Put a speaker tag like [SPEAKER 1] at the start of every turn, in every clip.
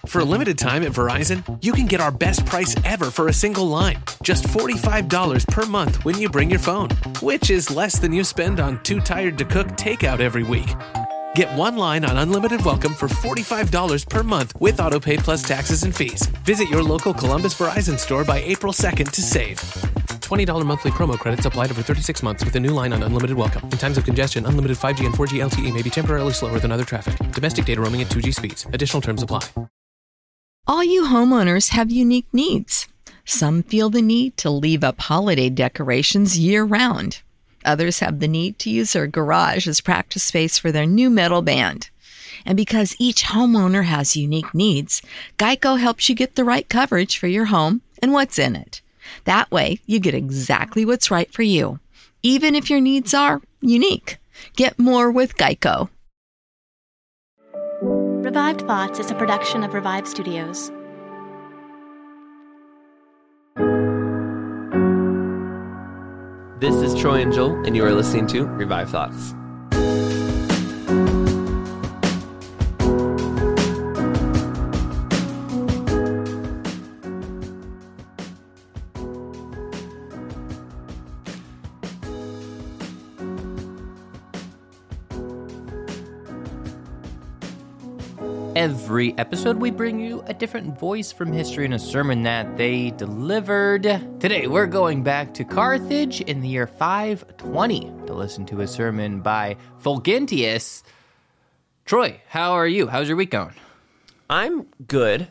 [SPEAKER 1] For a limited time at Verizon, you can get our best price ever for a single line. Just $45 per month when you bring your phone, which is less than you spend on Too Tired to Cook takeout every week. Get one line on Unlimited Welcome for $45 per month with AutoPay plus taxes and fees. Visit your local Columbus Verizon store by April 2nd to save. $20 monthly promo credits applied over 36 months with a new line on Unlimited Welcome. In times of congestion, unlimited 5G and 4G LTE may be temporarily slower than other traffic. Domestic data roaming at 2G speeds. Additional terms apply.
[SPEAKER 2] All you homeowners have unique needs. Some feel the need to leave up holiday decorations year-round. Others have the need to use their garage as practice space for their new metal band. And because each homeowner has unique needs, Geico helps you get the right coverage for your home and what's in it. That way, you get exactly what's right for you, even if your needs are unique. Get more with Geico.
[SPEAKER 3] Revived Thoughts is a production of Revive Studios.
[SPEAKER 4] This is Troy and Joel, and you are listening to Revive Thoughts.
[SPEAKER 5] Every episode, we bring you a different voice from history and a sermon that they delivered. Today, we're going back to Carthage in the year 520 to listen to a sermon by Fulgentius. Troy, how are you? How's your week going?
[SPEAKER 4] I'm good.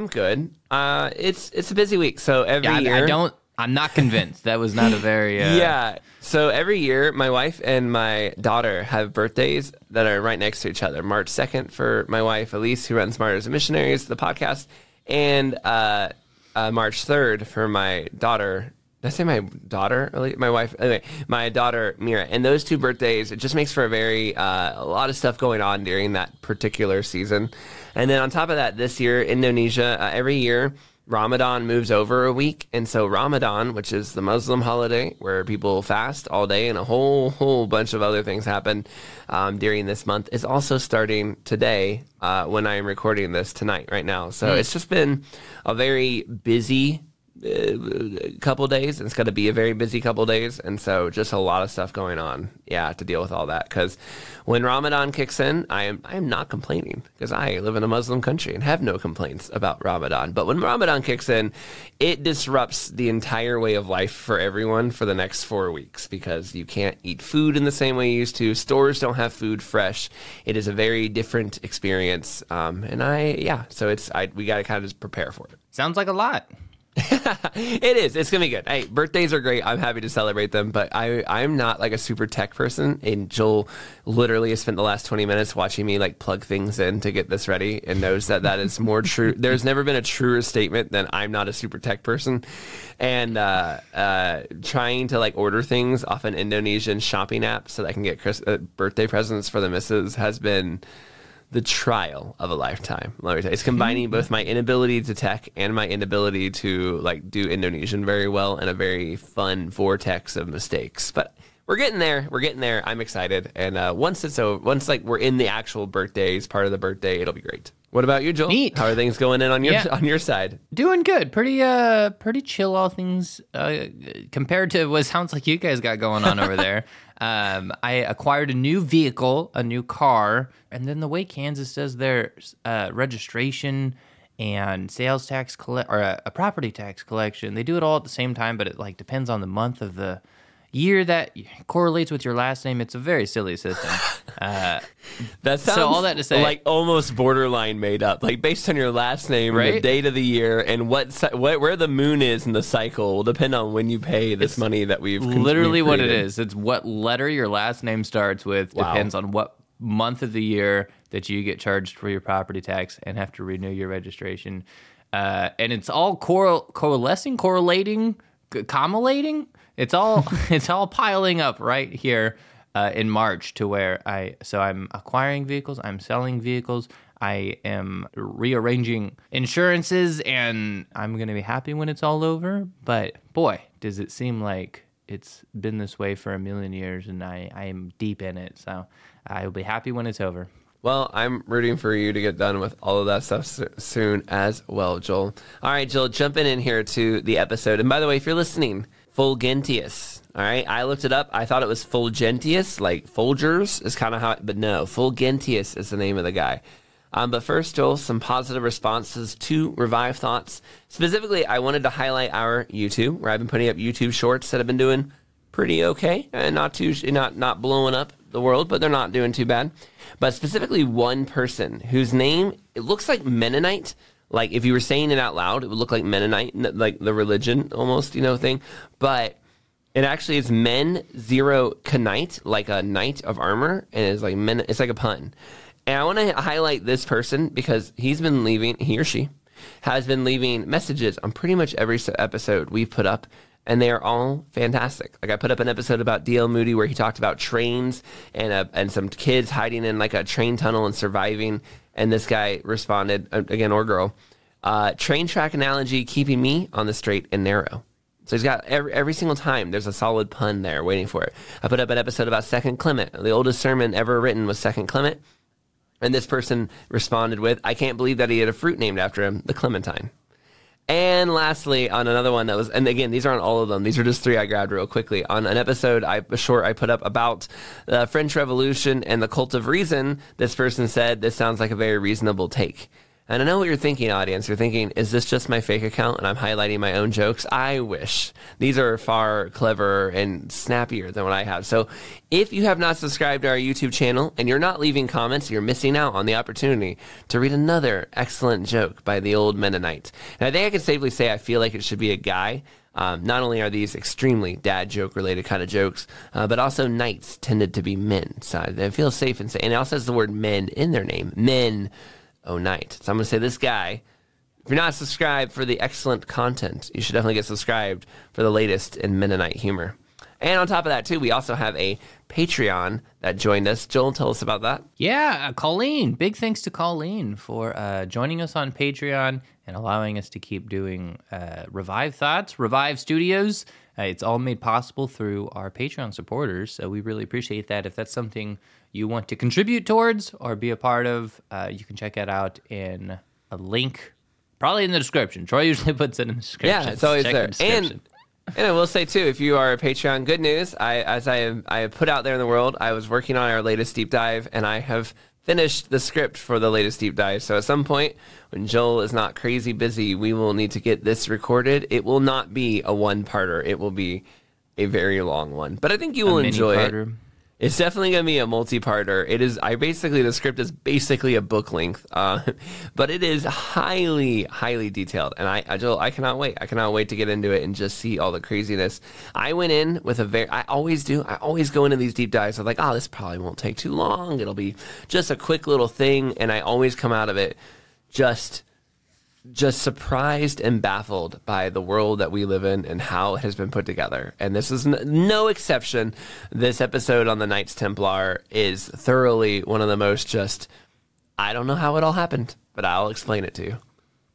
[SPEAKER 4] It's a busy week, so every year...
[SPEAKER 5] I'm not convinced. That was not a very...
[SPEAKER 4] Yeah, so every year, my wife and my daughter have birthdays that are right next to each other. March 2nd for my wife, Elise, who runs Martyrs and Missionaries, the podcast, and March 3rd for my daughter... Did I say my daughter? My wife? Anyway, my daughter, Mira. And those two birthdays, it just makes for a lot of stuff going on during that particular season. And then on top of that, this year, Indonesia, every year... Ramadan moves over a week, and so Ramadan, which is the Muslim holiday where people fast all day and a whole bunch of other things happen during this month, is also starting today when I am recording this tonight, right now. So it's just been a very busy couple days. It's going to be a very busy couple days, and so just a lot of stuff going on, to deal with all that. Because when Ramadan kicks in, I am not complaining because I live in a Muslim country and have no complaints about Ramadan. But when Ramadan kicks in, it disrupts the entire way of life for everyone for the next 4 weeks because you can't eat food in the same way you used to. Stores don't have food fresh. It is a very different experience, so we got to kind of just prepare for it.
[SPEAKER 5] Sounds like a lot.
[SPEAKER 4] It is. It's gonna be good. Hey, birthdays are great. I'm happy to celebrate them, but I'm not like a super tech person. And Joel literally has spent the last 20 minutes watching me like plug things in to get this ready, and knows that is more true. There's never been a truer statement than I'm not a super tech person. And trying to like order things off an Indonesian shopping app so that I can get birthday presents for the missus has been the trial of a lifetime. Let me tell you, it's combining both my inability to tech and my inability to like do Indonesian very well in a very fun vortex of mistakes. But we're getting there. I'm excited. And once we're in the actual birthdays, part of the birthday, it'll be great. What about you, Joel?
[SPEAKER 5] Neat.
[SPEAKER 4] How are things going in on your side?
[SPEAKER 5] Doing good. Pretty chill, all things compared to what sounds like you guys got going on over there. I acquired a new vehicle, a new car, and then the way Kansas does their registration and sales tax a property tax collection, they do it all at the same time, but it like depends on the month of the year that correlates with your last name. It's a very silly system.
[SPEAKER 4] That sounds
[SPEAKER 5] so all that to say,
[SPEAKER 4] like almost borderline made up. Like based on your last name, right? The date of the year, and where the moon is in the cycle will depend on when you pay this money that we've
[SPEAKER 5] literally what it is. It's what letter your last name starts with. Wow. Depends on what month of the year that you get charged for your property tax and have to renew your registration. And it's all correlating, commulating. It's all piling up right here in March to where I'm acquiring vehicles, I'm selling vehicles, I am rearranging insurances, and I'm going to be happy when it's all over. But boy, does it seem like it's been this way for a million years, and I am deep in it. So I will be happy when it's over.
[SPEAKER 4] Well, I'm rooting for you to get done with all of that stuff soon as well, Joel. All right, Joel, jumping in here to the episode. And by the way, if you're listening, Fulgentius. All right, I looked it up. I thought it was Fulgentius, like Folgers is kind of how, but no, Fulgentius is the name of the guy. But first, Joel, some positive responses to Revive Thoughts. Specifically, I wanted to highlight our YouTube, where I've been putting up YouTube shorts that have been doing pretty okay, and not blowing up the world, but they're not doing too bad. But specifically, one person whose name, it looks like Mennonite. Like if you were saying it out loud, it would look like Mennonite, like the religion almost, thing. But it actually is Men Zero Knight, like a knight of armor, and it's like it's like a pun. And I want to highlight this person because he or she has been leaving messages on pretty much every episode we've put up, and they are all fantastic. Like I put up an episode about D.L. Moody where he talked about trains and some kids hiding in like a train tunnel and surviving, and this guy responded, again, or girl, train track analogy keeping me on the straight and narrow. So he's got every single time there's a solid pun there waiting for it. I put up an episode about Second Clement. The oldest sermon ever written was Second Clement. And this person responded with, I can't believe that he had a fruit named after him, the Clementine. And lastly, on another one that was, and again, these aren't all of them. These are just three I grabbed real quickly. On an episode, I put up about the French Revolution and the Cult of Reason, this person said, this sounds like a very reasonable take. And I know what you're thinking, audience. You're thinking, is this just my fake account and I'm highlighting my own jokes? I wish. These are far cleverer and snappier than what I have. So if you have not subscribed to our YouTube channel and you're not leaving comments, you're missing out on the opportunity to read another excellent joke by the old Mennonite. And I think I can safely say I feel like it should be a guy. Not only are these extremely dad joke related kind of jokes, but also knights tended to be men. So I feel safe in saying, and it also has the word men in their name. Men. Oh, night. So I'm going to say this guy, if you're not subscribed for the excellent content, you should definitely get subscribed for the latest in Mennonite humor. And on top of that, too, we also have a Patreon that joined us. Joel, tell us about that.
[SPEAKER 5] Yeah, Colleen. Big thanks to Colleen for joining us on Patreon and allowing us to keep doing Revive Thoughts, Revive Studios. It's all made possible through our Patreon supporters, so we really appreciate that. If that's something you want to contribute towards or be a part of, you can check it out in a link, probably in the description. Troy usually puts it in the description.
[SPEAKER 4] Yeah, it's always there. And I will say, too, if you are a Patreon, good news. As I have put out there in the world, I was working on our latest deep dive, and I have finished the script for the latest deep dive. So at some point, when Joel is not crazy busy, we will need to get this recorded. It will not be a one-parter. It will be a very long one. But I think you will enjoy it. It's definitely going to be a multi-parter. The script is basically a book length, but it is highly, highly detailed. And Joel, I cannot wait. I cannot wait to get into it and just see all the craziness. I went in with I always do. I always go into these deep dives. I'm like, this probably won't take too long. It'll be just a quick little thing. And I always come out of it just surprised and baffled by the world that we live in and how it has been put together. And this is no exception. This episode on the Knights Templar is thoroughly one of the most I don't know how it all happened, but I'll explain it to you.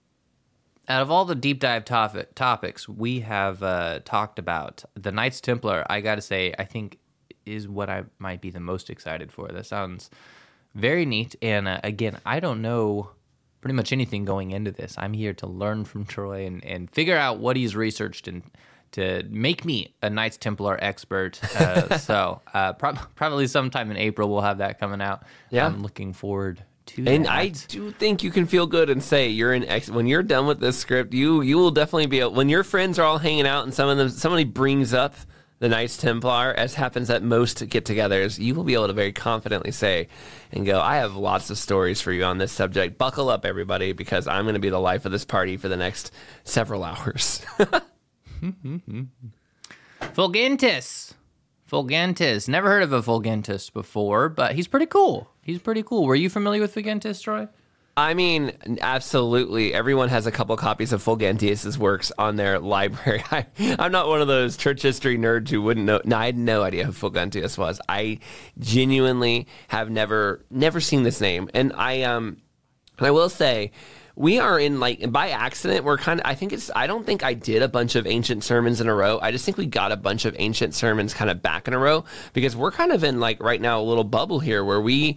[SPEAKER 5] Out of all the deep dive topics we have talked about, the Knights Templar, I got to say, I think is what I might be the most excited for. That sounds very neat. And again, I don't know pretty much anything going into this. I'm here to learn from Troy and figure out what he's researched and to make me a Knights Templar expert. So probably sometime in April we'll have that coming out. Yeah. I'm looking forward to that.
[SPEAKER 4] And I do think you can feel good and say you're when you're done with this script, you will definitely be when your friends are all hanging out and somebody brings up the Knights Templar, as happens at most get-togethers, you will be able to very confidently say and go, I have lots of stories for you on this subject. Buckle up, everybody, because I'm going to be the life of this party for the next several hours.
[SPEAKER 5] Fulgentus. Never heard of a Fulgentus before, but he's pretty cool. Were you familiar with Fulgentus, Troy?
[SPEAKER 4] I mean, absolutely. Everyone has a couple copies of Fulgentius's works on their library. I'm not one of those church history nerds who wouldn't know. No, I had no idea who Fulgentius was. I genuinely have never seen this name. And I will say, we are in like by accident. We're kind of. I don't think I did a bunch of ancient sermons in a row. I just think we got a bunch of ancient sermons kind of back in a row because we're kind of in like right now a little bubble here where we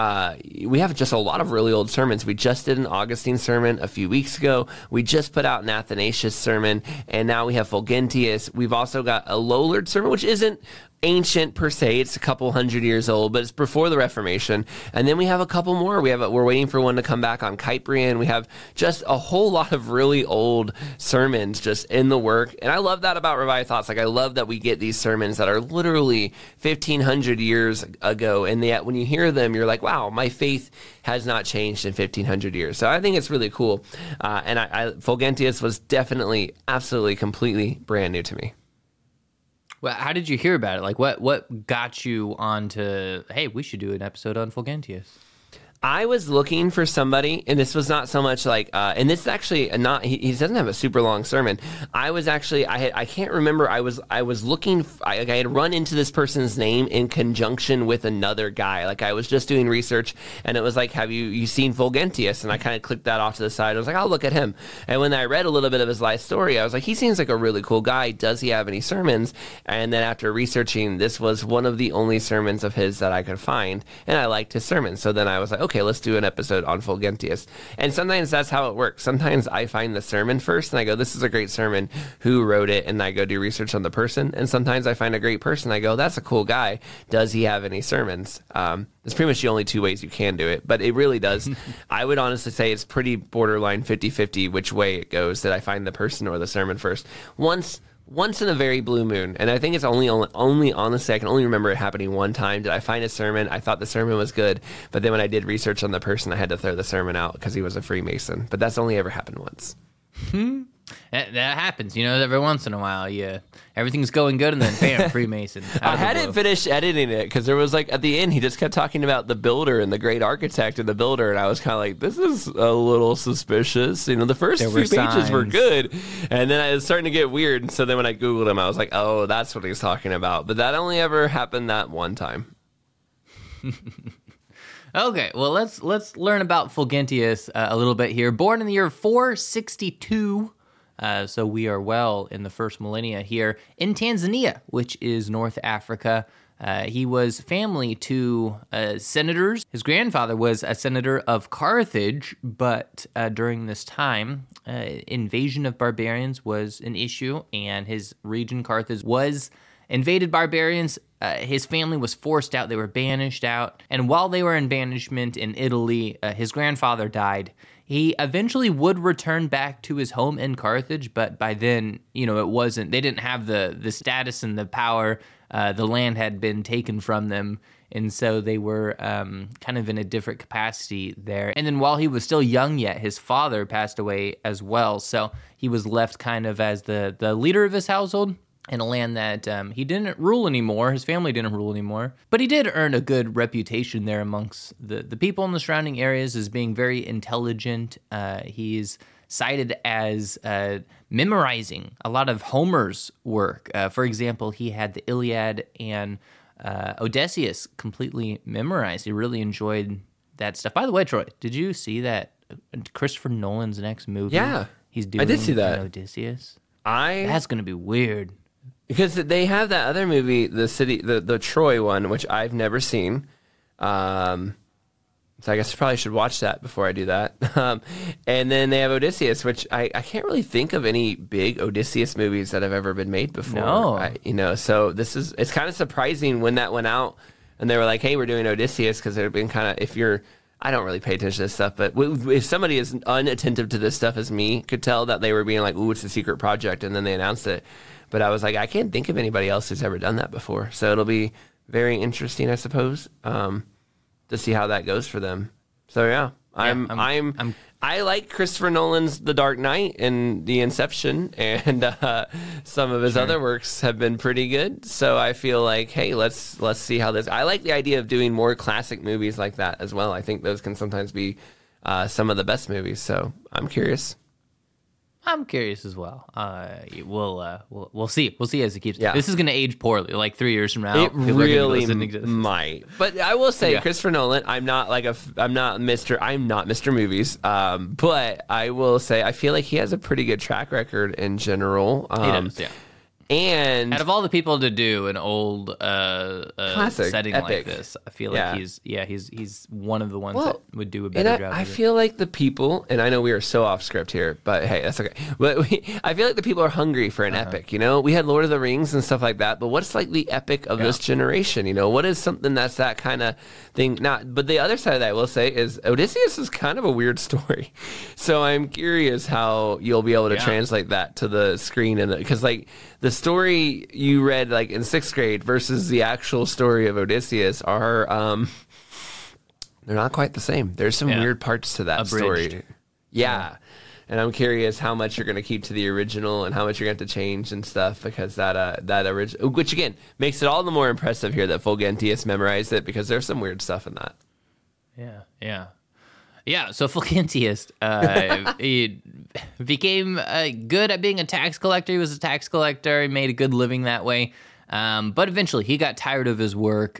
[SPEAKER 4] have just a lot of really old sermons. We just did an Augustine sermon a few weeks ago. We just put out an Athanasius sermon, and now we have Fulgentius. We've also got a Lollard sermon, which isn't ancient per se. It's a couple hundred years old, but it's before the Reformation. And then we have a couple more. We're waiting for one to come back on Cyprian. We have just a whole lot of really old sermons just in the work. And I love that about Revived Thoughts. Like I love that we get these sermons that are literally 1,500 years ago. And yet when you hear them, you're like, wow, my faith has not changed in 1,500 years. So I think it's really cool. And Fulgentius was definitely, absolutely, completely brand new to me.
[SPEAKER 5] Well, how did you hear about it? Like, what got you onto, hey, we should do an episode on Fulgentius?
[SPEAKER 4] I was looking for somebody, and this was not so much like, and this is actually not, he doesn't have a super long sermon. I was actually, I can't remember, I was looking, I had run into this person's name in conjunction with another guy. Like I was just doing research, and it was like, have you seen Fulgentius? And I kind of clicked that off to the side. I was like, I'll look at him. And when I read a little bit of his life story, I was like, he seems like a really cool guy. Does he have any sermons? And then after researching, this was one of the only sermons of his that I could find, and I liked his sermon. So then I was like, okay, let's do an episode on Fulgentius. And sometimes that's how it works. Sometimes I find the sermon first and I go, this is a great sermon. Who wrote it? And I go do research on the person. And sometimes I find a great person. I go, that's a cool guy. Does he have any sermons? It's pretty much the only two ways you can do it, but it really does. I would honestly say it's pretty borderline 50-50 which way it goes, that I find the person or the sermon first. Once in a very blue moon, and I think it's only honestly, I can only remember it happening one time. Did I find a sermon? I thought the sermon was good, but then when I did research on the person, I had to throw the sermon out because he was a Freemason. But that's only ever happened once.
[SPEAKER 5] That happens, every once in a while. Everything's going good, and then bam, Freemason.
[SPEAKER 4] I hadn't finished editing it because there was like at the end he just kept talking about the builder and the great architect and the builder, and I was kind of like, this is a little suspicious. The first few pages were good, and then I was starting to get weird. And so then when I googled him, I was like, oh, that's what he's talking about. But that only ever happened that one time.
[SPEAKER 5] Okay, well let's learn about Fulgentius a little bit here. Born in the year 462. So we are well in the first millennia here in Tanzania, which is North Africa. He was family to senators. His grandfather was a senator of Carthage, but during this time, invasion of barbarians was an issue, and his region, Carthage, was invaded barbarians. His family was forced out. They were banished out. And while they were in banishment in Italy, his grandfather died. He eventually would return back to his home in Carthage, but by then, it wasn't, they didn't have the status and the power. The land had been taken from them, and so they were kind of in a different capacity there. And then while he was still young yet, his father passed away as well, so he was left kind of as the leader of his household in a land that he didn't rule anymore. His family didn't rule anymore. But he did earn a good reputation there amongst the people in the surrounding areas as being very intelligent. He's cited as memorizing a lot of Homer's work. For example, he had the Iliad and Odysseus completely memorized. He really enjoyed that stuff. By the way, Troy, did you see that Christopher Nolan's next movie?
[SPEAKER 4] Yeah,
[SPEAKER 5] he's doing
[SPEAKER 4] I did see that.
[SPEAKER 5] Odysseus. That's going to be weird.
[SPEAKER 4] Because they have that other movie, the Troy one, which I've never seen. So I guess I probably should watch that before I do that. And then they have Odysseus, which I can't really think of any big Odysseus movies that have ever been made before.
[SPEAKER 5] No.
[SPEAKER 4] So it's kind of surprising when that went out and they were like, hey, we're doing Odysseus, because it had been kind of, I don't really pay attention to this stuff, but if somebody as unattentive to this stuff as me could tell that they were being like, ooh, it's a secret project, and then they announced it. But I was like, I can't think of anybody else who's ever done that before. So it'll be very interesting, I suppose, to see how that goes for them. So yeah, I like Christopher Nolan's The Dark Knight and The Inception, and some of his other works have been pretty good. So I feel like, hey, let's see how this. I like the idea of doing more classic movies like that as well. I think those can sometimes be some of the best movies. So I'm curious.
[SPEAKER 5] I'm curious as well. We'll see. We'll see as it keeps.
[SPEAKER 4] Yeah.
[SPEAKER 5] This is going to age poorly. Like 3 years from now,
[SPEAKER 4] It
[SPEAKER 5] people are gonna be
[SPEAKER 4] really
[SPEAKER 5] listening to this.
[SPEAKER 4] might. But I will say, Christopher Nolan, I'm not Mr. Movies. But I will say, I feel like he has a pretty good track record in general.
[SPEAKER 5] He does, yeah.
[SPEAKER 4] And
[SPEAKER 5] out of all the people to do an old
[SPEAKER 4] classic,
[SPEAKER 5] setting
[SPEAKER 4] epic.
[SPEAKER 5] like this, I feel like he's one of the ones that would do a better
[SPEAKER 4] and
[SPEAKER 5] job.
[SPEAKER 4] I
[SPEAKER 5] of it.
[SPEAKER 4] feel like the people, and I know we are so off script here, but hey, that's okay. But I feel like the people are hungry for an epic. You know, we had Lord of the Rings and stuff like that, but what's like the epic of this generation? You know, what is something that's that kind of thing? But the other side of that, I will say, is Odysseus is kind of a weird story. So I'm curious how you'll be able to translate that to the screen, and because like the story you read like in 6th grade versus the actual story of Odysseus are they're not quite the same. There's some weird parts to that story. Yeah. And I'm curious how much you're going to keep to the original and how much you're going to have to change and stuff, because that original, which again makes it all the more impressive here that Fulgentius memorized it, because there's some weird stuff in that.
[SPEAKER 5] Yeah, so Fulgentius, he became good at being a tax collector. He was a tax collector. He made a good living that way. But eventually he got tired of his work.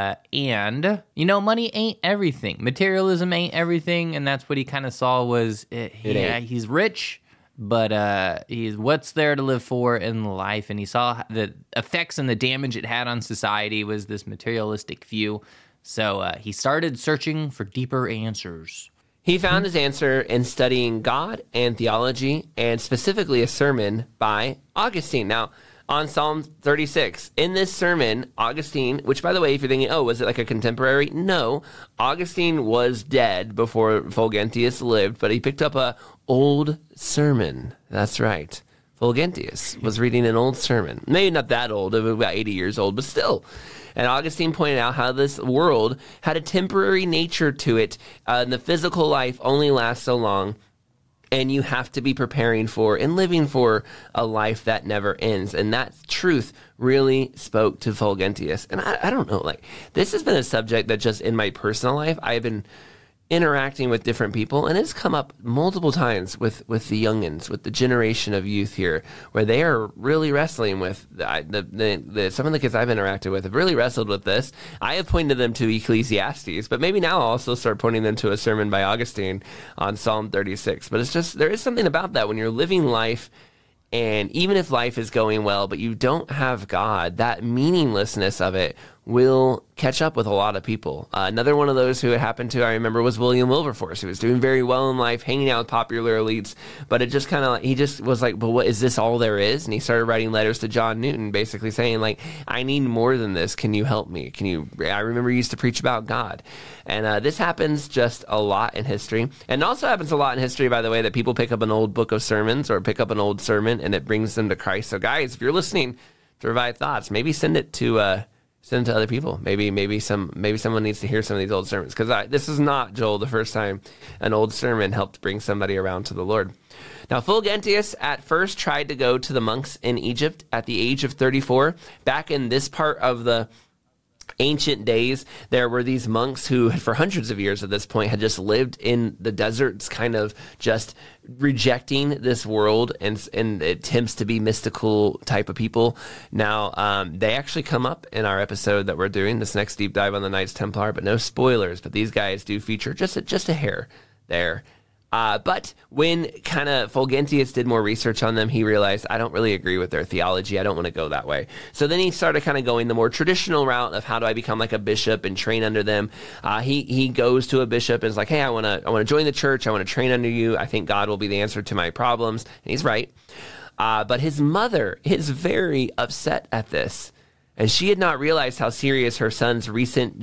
[SPEAKER 5] And, money ain't everything. Materialism ain't everything. And that's what he kind of saw was, he's rich, but he's what's there to live for in life. And he saw the effects and the damage it had on society was this materialistic view. So he started searching for deeper answers.
[SPEAKER 4] He found his answer in studying God and theology, and specifically a sermon by Augustine. Now, on Psalm 36, in this sermon, Augustine, which, by the way, if you're thinking, was it like a contemporary? No, Augustine was dead before Fulgentius lived, but he picked up a old sermon. That's right. Fulgentius was reading an old sermon. Maybe not that old, about 80 years old, but still. And Augustine pointed out how this world had a temporary nature to it, and the physical life only lasts so long, and you have to be preparing for and living for a life that never ends. And that truth really spoke to Fulgentius. And I don't know, like, this has been a subject that just in my personal life, I've been interacting with different people, and it's come up multiple times with the youngins, with the generation of youth here, where they are really wrestling with some of the kids I've interacted with have really wrestled with this. I have pointed them to Ecclesiastes, but maybe now I'll also start pointing them to a sermon by Augustine on Psalm 36. But it's just, there is something about that when you're living life, and even if life is going well, but you don't have God, that meaninglessness of it will catch up with a lot of people. Another one of those who it happened to, I remember, was William Wilberforce, who was doing very well in life, hanging out with popular elites, but it just kind of, he just was like, but what, is this all there is? And he started writing letters to John Newton, basically saying, like, I need more than this. Can you help me? I remember he used to preach about God. And this happens just a lot in history. And it also happens a lot in history, by the way, that people pick up an old book of sermons or pick up an old sermon and it brings them to Christ. So guys, if you're listening to Revived Thoughts, maybe send it to other people. Maybe someone needs to hear some of these old sermons, because this is not, Joel, the first time an old sermon helped bring somebody around to the Lord. Now, Fulgentius at first tried to go to the monks in Egypt at the age of 34. Back in this part of the ancient days, there were these monks who, for hundreds of years at this point, had just lived in the deserts, kind of just rejecting this world and attempts to be mystical type of people. Now, they actually come up in our episode that we're doing, this next deep dive on the Knights Templar, but no spoilers. But these guys do feature just a hair there. But when kind of Fulgentius did more research on them, he realized, I don't really agree with their theology. I don't want to go that way. So then he started kind of going the more traditional route of how do I become like a bishop and train under them. He goes to a bishop and is like, hey, I want to join the church. I want to train under you. I think God will be the answer to my problems. And he's right. But his mother is very upset at this. And she had not realized how serious her son's recent,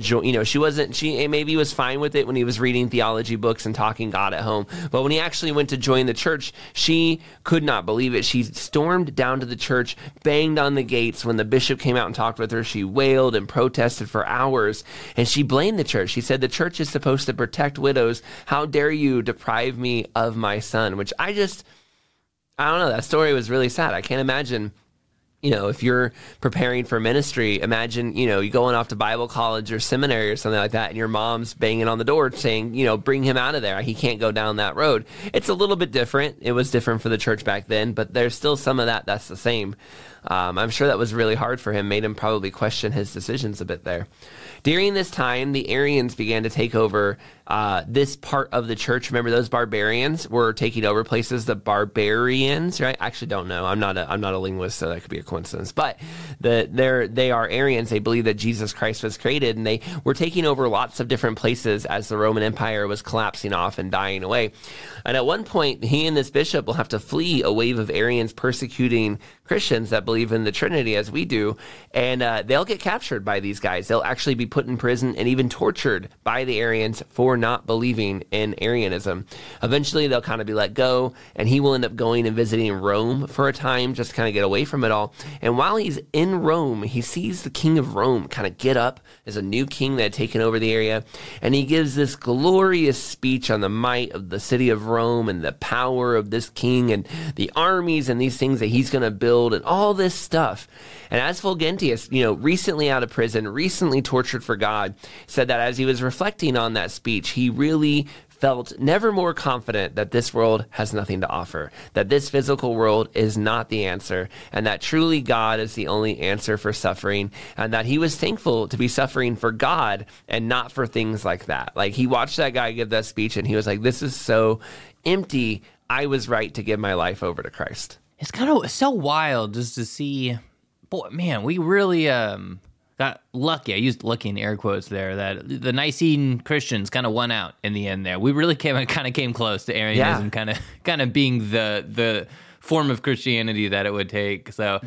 [SPEAKER 4] she maybe was fine with it when he was reading theology books and talking God at home. But when he actually went to join the church, she could not believe it. She stormed down to the church, banged on the gates. When the bishop came out and talked with her, she wailed and protested for hours. And she blamed the church. She said, the church is supposed to protect widows. How dare you deprive me of my son? Which I don't know. That story was really sad. I can't imagine if you're preparing for ministry, imagine, you going off to Bible college or seminary or something like that, and your mom's banging on the door saying, bring him out of there. He can't go down that road. It's a little bit different. It was different for the church back then, but there's still some of that's the same. I'm sure that was really hard for him, made him probably question his decisions a bit there. During this time, the Arians began to take over this part of the church. Remember, those barbarians were taking over places. The barbarians, right? I actually don't know. I'm not a linguist, so that could be a coincidence. But they are Arians. They believe that Jesus Christ was created, and they were taking over lots of different places as the Roman Empire was collapsing off and dying away. And at one point, he and this bishop will have to flee a wave of Arians persecuting Christians that believe in the Trinity as we do, and they'll get captured by these guys. They'll actually be put in prison and even tortured by the Arians for not believing in Arianism. Eventually, they'll kind of be let go, and he will end up going and visiting Rome for a time, just to kind of get away from it all. And while he's in Rome, he sees the king of Rome kind of get up as a new king that had taken over the area, and he gives this glorious speech on the might of the city of Rome and the power of this king and the armies and these things that he's going to build and all this stuff. And as Fulgentius, recently out of prison, recently tortured for God, said that as he was reflecting on that speech, he really felt never more confident that this world has nothing to offer, that this physical world is not the answer, and that truly God is the only answer for suffering, and that he was thankful to be suffering for God and not for things like that. Like, he watched that guy give that speech, and he was like, this is so empty. I was right to give my life over to Christ.
[SPEAKER 5] It's kind of so wild just to see, boy, man, we really got lucky. I used lucky in air quotes there, that the Nicene Christians kind of won out in the end there. We really came close to Arianism, kind of being the form of Christianity that it would take. So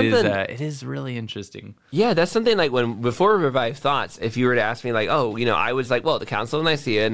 [SPEAKER 5] it is really interesting.
[SPEAKER 4] Yeah, that's something like before Revived Thoughts, if you were to ask me like, I was like, well, the Council of Nicaea,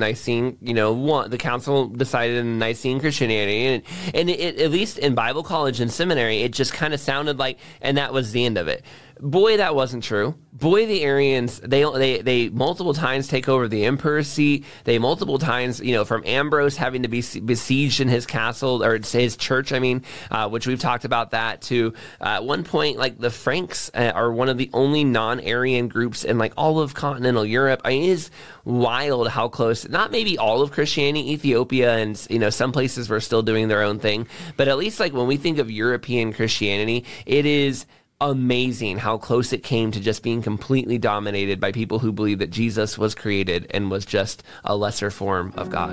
[SPEAKER 4] the council decided in Nicene Christianity, and it, at least in Bible college and seminary, it just kind of sounded like, and that was the end of it. Boy, that wasn't true. Boy, the Arians, they multiple times take over the emperor's seat. They multiple times, from Ambrose having to be besieged in his castle, or his church, which we've talked about that, to at one point, like the Franks are one of the only non-Arian groups in like all of continental Europe. It is wild how close, not maybe all of Christianity, Ethiopia and, some places were still doing their own thing, but at least like when we think of European Christianity, it is amazing how close it came to just being completely dominated by people who believe that Jesus was created and was just a lesser form of God.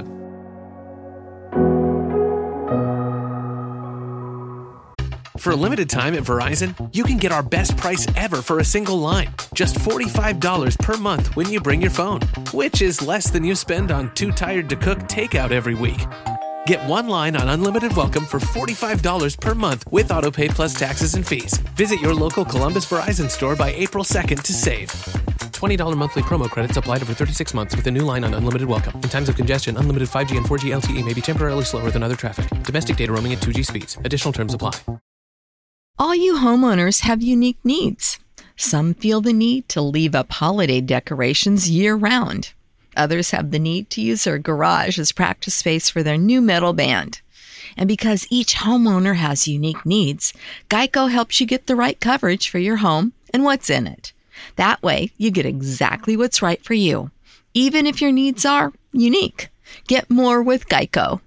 [SPEAKER 1] For a limited time at Verizon, you can get our best price ever for a single line. Just $45 per month when you bring your phone, which is less than you spend on Too Tired to Cook takeout every week. Get one line on Unlimited Welcome for $45 per month with AutoPay plus taxes and fees. Visit your local Columbus Verizon store by April 2nd to save. $20 monthly promo credits applied over 36 months with a new line on Unlimited Welcome. In times of congestion, unlimited 5G and 4G LTE may be temporarily slower than other traffic. Domestic data roaming at 2G speeds. Additional terms apply.
[SPEAKER 2] All you homeowners have unique needs. Some feel the need to leave up holiday decorations year-round. Others have the need to use their garage as practice space for their new metal band. And because each homeowner has unique needs, Geico helps you get the right coverage for your home and what's in it. That way, you get exactly what's right for you, even if your needs are unique. Get more with Geico.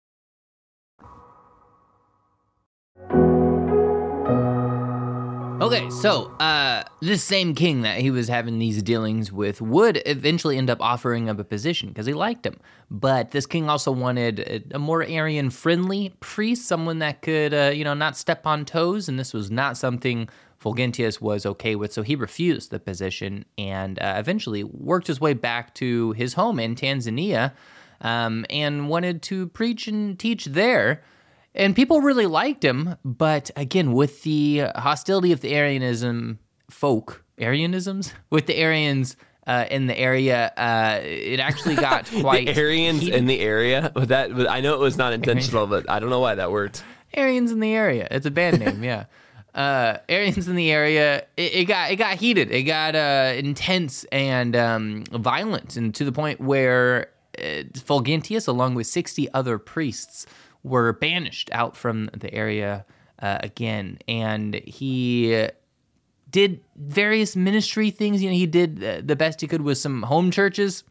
[SPEAKER 5] Okay, so this same king that he was having these dealings with would eventually end up offering him a position because he liked him. But this king also wanted a more Arian-friendly priest, someone that could, not step on toes, and this was not something Fulgentius was okay with, so he refused the position and eventually worked his way back to his home in Tanzania and wanted to preach and teach there. And people really liked him, but again, with the hostility of the Arianisms with the Arians in the area, it actually got quite
[SPEAKER 4] the Arians heated. In the area. I know it was not intentional, but I don't know why that worked.
[SPEAKER 5] Arians in the area. It's a band name, yeah. Arians in the area. It got heated. It got intense and violent, and to the point where Fulgentius, along with 60 other priests, were banished out from the area again, and he did various ministry things. He did the best he could with some home churches,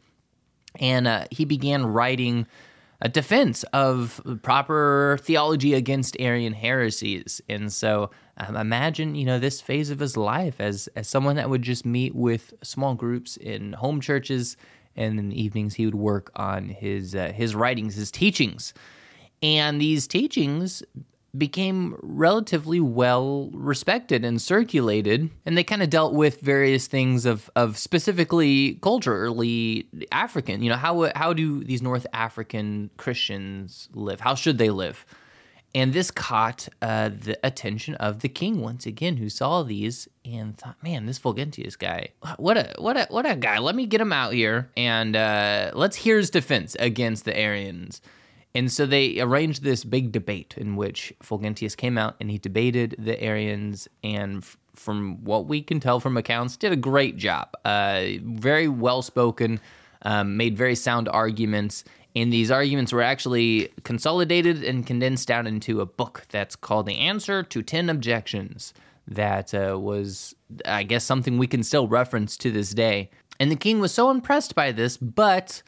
[SPEAKER 5] and he began writing a defense of proper theology against Arian heresies. And so imagine, this phase of his life as someone that would just meet with small groups in home churches, and in the evenings he would work on his writings, his teachings. And these teachings became relatively well respected and circulated, and they kind of dealt with various things of specifically culturally African. How do these North African Christians live? How should they live? And this caught the attention of the king once again, who saw these and thought, "Man, this Fulgentius guy, what a guy! Let me get him out here and let's hear his defense against the Arians." And so they arranged this big debate in which Fulgentius came out and he debated the Arians, and from what we can tell from accounts, did a great job. Very well-spoken, made very sound arguments, and these arguments were actually consolidated and condensed down into a book that's called The Answer to 10 Objections. That was, I guess, something we can still reference to this day. And the king was so impressed by this, but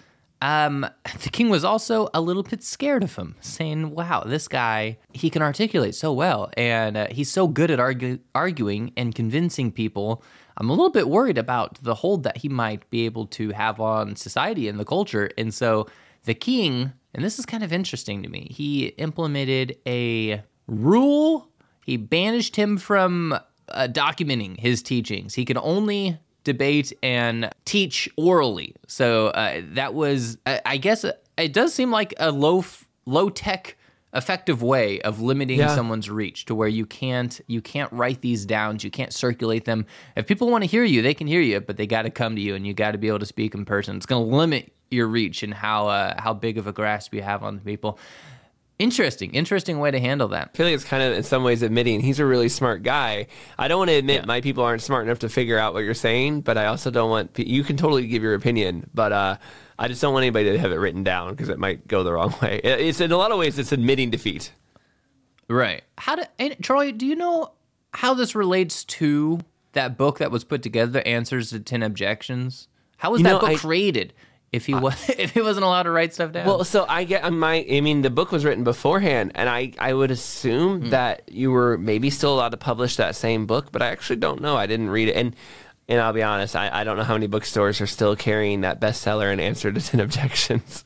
[SPEAKER 5] the king was also a little bit scared of him, saying, wow, this guy, he can articulate so well, and he's so good at arguing and convincing people. I'm a little bit worried about the hold that he might be able to have on society and the culture. And so the king, and this is kind of interesting to me, he implemented a rule. He banished him from documenting his teachings. He could only debate and teach orally. So that was, I guess, it does seem like a low-tech, effective way of limiting someone's reach, to where you can't write these down, you can't circulate them. If people want to hear you, they can hear you, but they got to come to you, and you got to be able to speak in person. It's going to limit your reach and how big of a grasp you have on the people. Interesting way to handle that.
[SPEAKER 4] I feel like it's kind of, in some ways, admitting he's a really smart guy. I don't want to admit my people aren't smart enough to figure out what you're saying, but I also don't want, you can totally give your opinion, but I just don't want anybody to have it written down because it might go the wrong way. It's, in a lot of ways, it's admitting defeat.
[SPEAKER 5] Right. And Troy, do you know how this relates to that book that was put together, Answers to 10 Objections? How was that book created? If he wasn't allowed to write stuff down.
[SPEAKER 4] Well, so the book was written beforehand, and I would assume that you were maybe still allowed to publish that same book, but I actually don't know. I didn't read it, and I'll be honest, I don't know how many bookstores are still carrying that bestseller, An Answer to 10 Objections.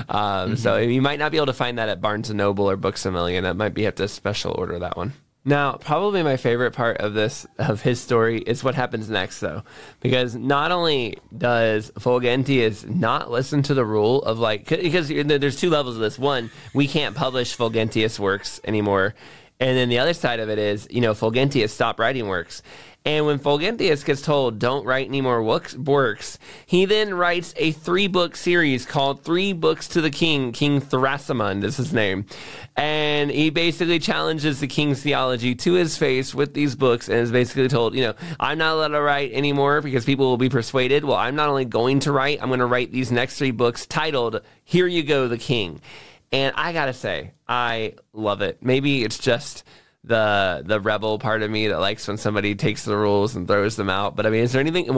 [SPEAKER 4] So you might not be able to find that at Barnes & Noble or Books A Million. That might be have to special order that one. Now, probably my favorite part of his story is what happens next, though, because not only does Fulgentius not listen to the rule of, because there's two levels of this. One, we can't publish Fulgentius works anymore. And then the other side of it is, Fulgentius stopped writing works. And when Fulgentius gets told, don't write any more works, he then writes a 3-book series called 3 Books to the King. King Thrasimund is his name. And he basically challenges the king's theology to his face with these books, and is basically told, I'm not allowed to write anymore because people will be persuaded. Well, I'm not only going to write, I'm going to write these next 3 books titled, Here You Go, the King. And I gotta say, I love it. Maybe it's just the rebel part of me that likes when somebody takes the rules and throws them out. But I mean, is there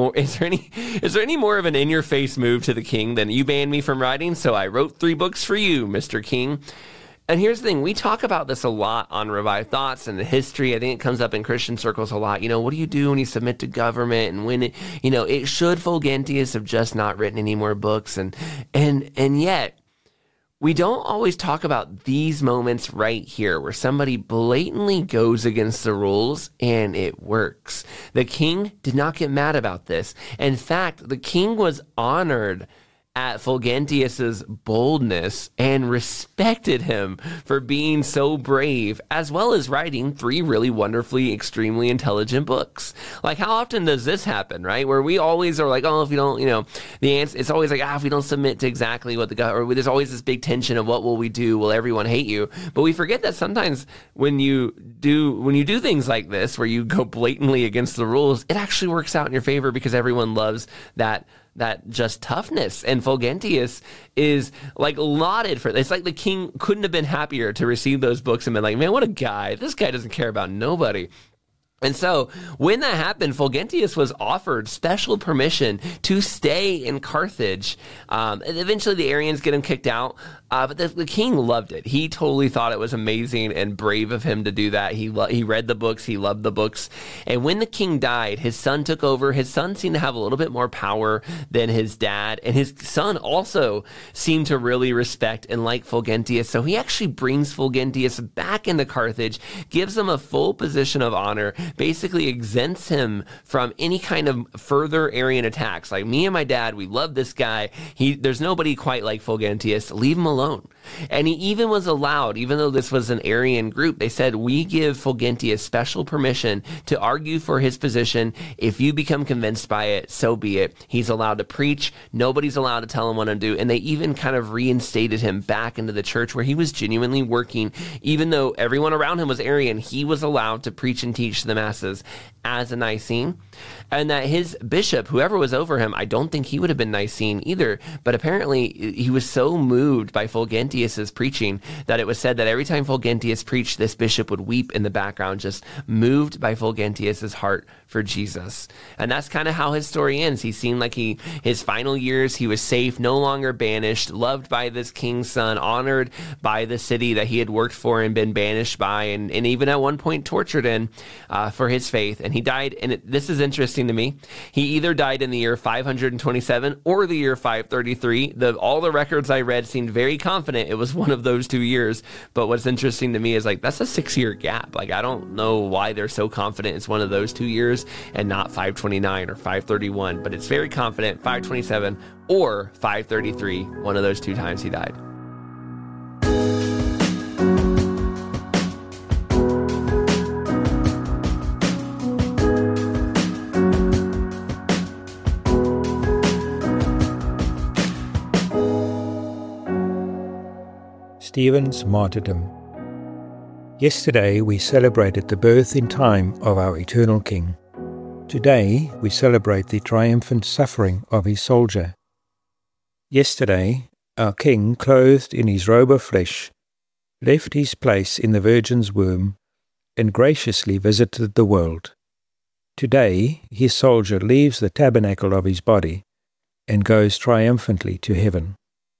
[SPEAKER 4] any more of an in-your-face move to the king than you banned me from writing, so I wrote 3 books for you, Mr. King? And here's the thing, we talk about this a lot on Revived Thoughts and the history. I think it comes up in Christian circles a lot. What do you do when you submit to government, and when it should Fulgentius have just not written any more books, and yet we don't always talk about these moments right here where somebody blatantly goes against the rules and it works. The king did not get mad about this. In fact, the king was honored at Fulgentius's boldness and respected him for being so brave, as well as writing 3 really wonderfully, extremely intelligent books. Like, how often does this happen, right? Where we always are like, oh, if you don't, the answer, it's always like, if we don't submit to exactly what or there's always this big tension of what will we do? Will everyone hate you? But we forget that sometimes when you do things like this, where you go blatantly against the rules, it actually works out in your favor because everyone loves that that just toughness. And Fulgentius is like lauded for it. It's like the king couldn't have been happier to receive those books and been like, man, what a guy. This guy doesn't care about nobody. And so when that happened, Fulgentius was offered special permission to stay in Carthage. Eventually, the Arians get him kicked out, but the king loved it. He totally thought it was amazing and brave of him to do that. He read the books. He loved the books. And when the king died, his son took over. His son seemed to have a little bit more power than his dad. And his son also seemed to really respect and like Fulgentius. So he actually brings Fulgentius back into Carthage, gives him a full position of honor, basically exempts him from any kind of further Arian attacks. Like, me and my dad, we love this guy. There's nobody quite like Fulgentius. Leave him alone. And he even was allowed, even though this was an Arian group, they said, we give Fulgentius special permission to argue for his position. If you become convinced by it, so be it. He's allowed to preach. Nobody's allowed to tell him what to do. And they even kind of reinstated him back into the church where he was genuinely working. Even though everyone around him was Arian, he was allowed to preach and teach the masses as a Nicene. And that his bishop, whoever was over him, I don't think he would have been Nicene either, but apparently he was so moved by Fulgentius's preaching that it was said that every time Fulgentius preached, this bishop would weep in the background, just moved by Fulgentius's heart for Jesus. And that's kind of how his story ends. He seemed like his final years, he was safe, no longer banished, loved by this king's son, honored by the city that he had worked for and been banished by, and even at one point tortured in for his faith. And he died, and this is interesting to me. He either died in the year 527 or the year 533. All the records I read seemed very confident it was one of those 2 years. But what's interesting to me is, like, that's a 6-year gap. Like, I don't know why they're so confident it's one of those 2 years and not 529 or 531, but it's very confident 527 or 533, one of those 2 times he died.
[SPEAKER 6] Stephen's martyrdom. Yesterday we celebrated the birth in time of our eternal King. Today we celebrate the triumphant suffering of his soldier. Yesterday our King, clothed in his robe of flesh, left his place in the Virgin's womb and graciously visited the world. Today his soldier leaves the tabernacle of his body and goes triumphantly to heaven.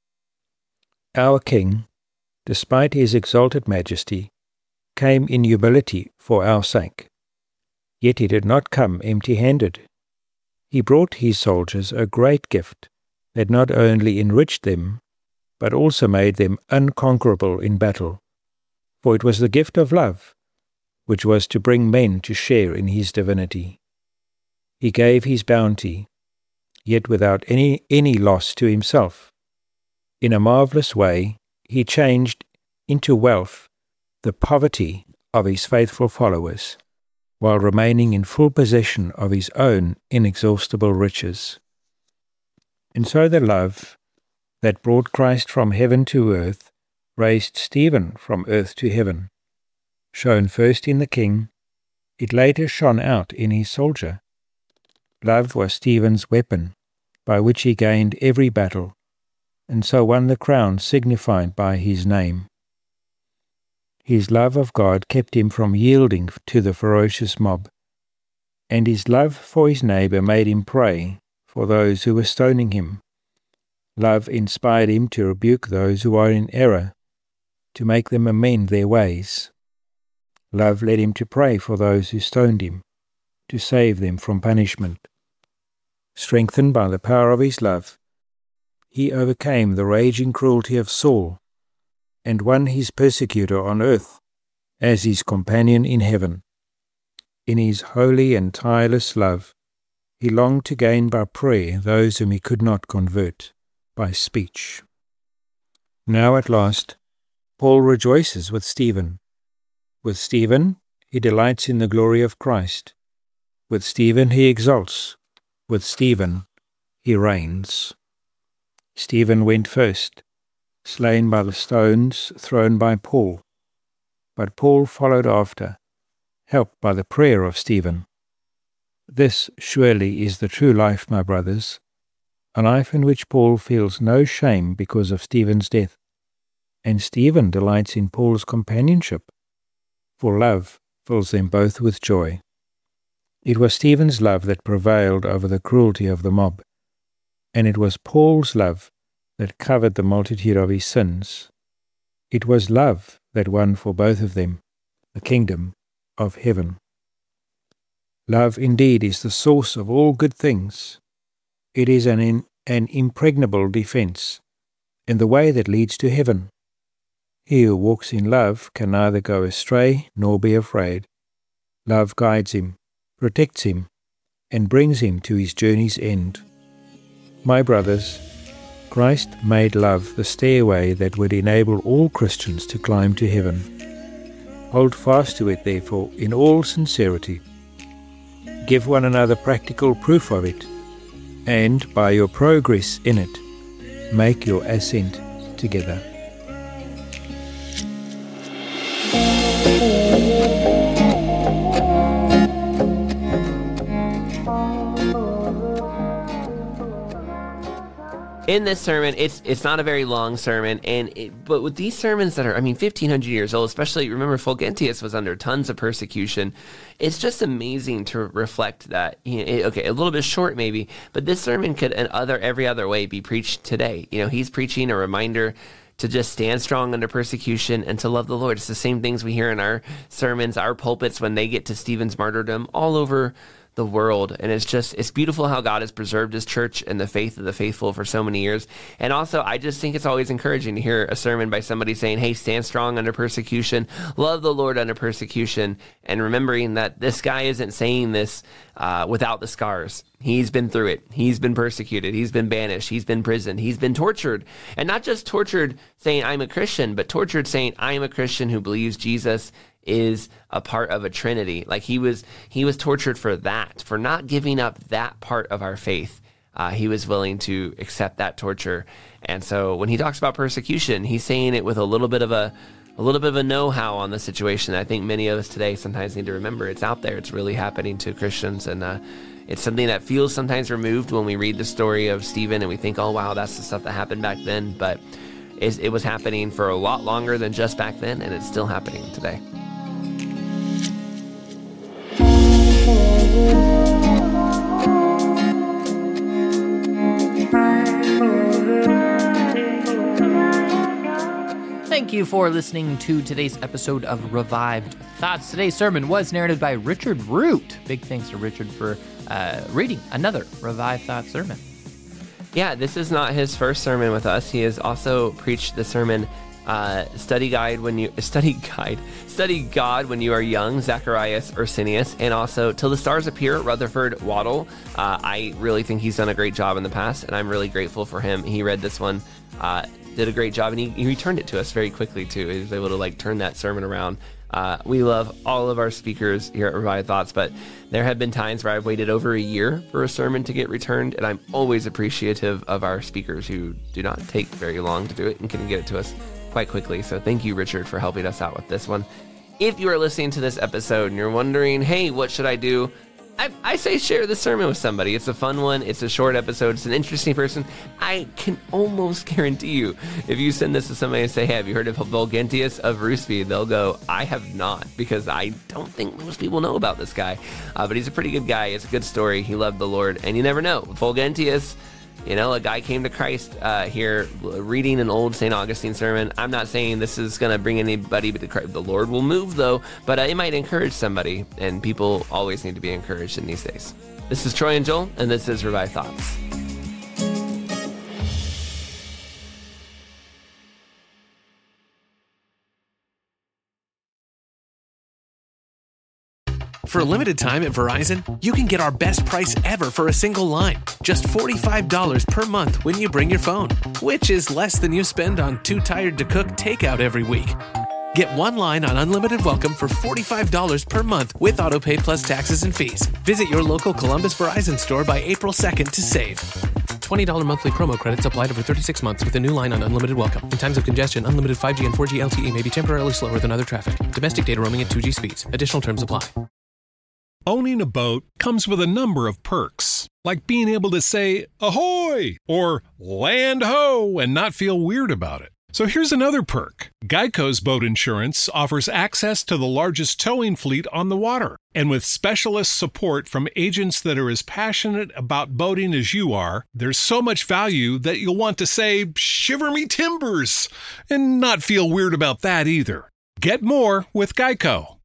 [SPEAKER 6] Our King, despite his exalted majesty, came in humility for our sake. Yet he did not come empty-handed. He brought his soldiers a great gift that not only enriched them, but also made them unconquerable in battle. For it was the gift of love, which was to bring men to share in his divinity. He gave his bounty, yet without any loss to himself. In a marvelous way, he changed into wealth the poverty of his faithful followers, while remaining in full possession of his own inexhaustible riches. And so the love that brought Christ from heaven to earth raised Stephen from earth to heaven. Shown first in the King, it later shone out in his soldier. Love was Stephen's weapon, by which he gained every battle, and so won the crown signified by his name. His love of God kept him from yielding to the ferocious mob, and his love for his neighbour made him pray for those who were stoning him. Love inspired him to rebuke those who are in error, to make them amend their ways. Love led him to pray for those who stoned him, to save them from punishment. Strengthened by the power of his love, he overcame the raging cruelty of Saul, and won his persecutor on earth as his companion in heaven. In his holy and tireless love, he longed to gain by prayer those whom he could not convert by speech. Now at last, Paul rejoices with Stephen. With Stephen, he delights in the glory of Christ. With Stephen, he exalts. With Stephen, he reigns. Stephen went first, slain by the stones thrown by Paul. But Paul followed after, helped by the prayer of Stephen. This surely is the true life, my brothers. a life in which Paul feels no shame because of Stephen's death, and Stephen delights in Paul's companionship, for love fills them both with joy. It was Stephen's love that prevailed over the cruelty of the mob, and it was Paul's love that covered the multitude of his sins. It was love that won for both of them the kingdom of heaven. Love indeed is the source of all good things. It is an impregnable defense, and the way that leads to heaven. He who walks in love can neither go astray nor be afraid. Love guides him, protects him, and brings him to his journey's end. My brothers, Christ made love the stairway that would enable all Christians to climb to heaven. Hold fast to it, therefore, in all sincerity. Give one another practical proof of it, and by your progress in it, make your ascent together.
[SPEAKER 4] In this sermon, it's not a very long sermon, but with these sermons that are, 1,500 years old, especially, remember, Fulgentius was under tons of persecution. It's just amazing to reflect that. Okay, a little bit short maybe, but this sermon could, every other way, be preached today. He's preaching a reminder to just stand strong under persecution and to love the Lord. It's the same things we hear in our sermons, our pulpits, when they get to Stephen's martyrdom all over the world. And it's beautiful how God has preserved his church and the faith of the faithful for so many years. And also, I just think it's always encouraging to hear a sermon by somebody saying, hey, stand strong under persecution, love the Lord under persecution, and remembering that this guy isn't saying this without the scars. He's been through it. He's been persecuted. He's been banished. He's been imprisoned. He's been tortured. And not just tortured saying, I'm a Christian, but tortured saying, I am a Christian who believes Jesus is a part of a Trinity. Like he was tortured for that, for not giving up that part of our faith. He was willing to accept that torture. And so when he talks about persecution, he's saying it with a little bit of a know-how on the situation. I think many of us today sometimes need to remember it's out there. It's really happening to Christians. And it's something that feels sometimes removed when we read the story of Stephen and we think, oh, wow, that's the stuff that happened back then. But it was happening for a lot longer than just back then, and it's still happening today.
[SPEAKER 5] Thank you for listening to today's episode of Revived Thoughts. Today's sermon was narrated by Richard Root. Big thanks to Richard for reading another Revived Thoughts sermon.
[SPEAKER 4] Yeah, this is not his first sermon with us. He has also preached the sermon Study God When You Are Young, Zacharias Ursinius, and also Till the Stars Appear, Rutherford Waddle. I really think he's done a great job in the past, and I'm really grateful for him. He read this one, did a great job, and he returned it to us very quickly too. He was able to turn that sermon around. We love all of our speakers here at Revived Thoughts, but there have been times where I've waited over a year for a sermon to get returned, and I'm always appreciative of our speakers who do not take very long to do it and can get it to us quite quickly. So thank you, Richard, for helping us out with this one. If you are listening to this episode and you're wondering, hey, what should I do? I say share the sermon with somebody. It's a fun one. It's a short episode. It's an interesting person. I can almost guarantee you, if you send this to somebody and say, hey, have you heard of Fulgentius of Roosby? They'll go, I have not, because I don't think most people know about this guy. But he's a pretty good guy. It's a good story. He loved the Lord. And you never know. Fulgentius, a guy came to Christ here reading an old St. Augustine sermon. I'm not saying this is going to bring anybody to Christ. The Lord will move, though, but it might encourage somebody, and people always need to be encouraged in these days. This is Troy and Joel, and this is Revived Thoughts.
[SPEAKER 1] For a limited time at Verizon, you can get our best price ever for a single line. Just $45 per month when you bring your phone, which is less than you spend on Too Tired to Cook takeout every week. Get one line on Unlimited Welcome for $45 per month with AutoPay plus taxes and fees. Visit your local Columbus Verizon store by April 2nd to save. $20 monthly promo credits applied over 36 months with a new line on Unlimited Welcome. In times of congestion, unlimited 5G and 4G LTE may be temporarily slower than other traffic. Domestic data roaming at 2G speeds. Additional terms apply.
[SPEAKER 7] Owning a boat comes with a number of perks. like being able to say ahoy or land ho and not feel weird about it. So here's another perk. Geico's boat insurance offers access to the largest towing fleet on the water. And with specialist support from agents that are as passionate about boating as you are, there's so much value that you'll want to say, shiver me timbers, and not feel weird about that either. Get more with Geico.